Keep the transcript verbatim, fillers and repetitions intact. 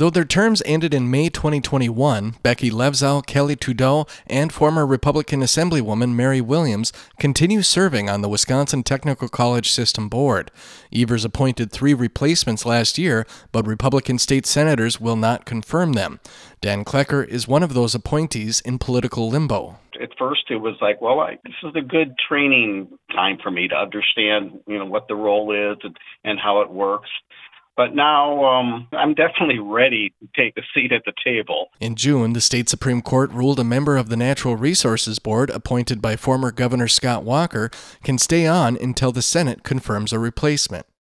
Though their terms ended in May twenty twenty-one, Becky Levzow, Kelly Trudeau, and former Republican Assemblywoman Mary Williams continue serving on the Wisconsin Technical College System Board. Evers appointed three replacements last year, but Republican state senators will not confirm them. Dan Klecker is one of those appointees in political limbo. At first, it was like, well, I, this is a good training time for me to understand, you know, what the role is and, and how it works. But now um, I'm definitely ready to take a seat at the table. In June, the state Supreme Court ruled a member of the Natural Resources Board, appointed by former Governor Scott Walker, can stay on until the Senate confirms a replacement.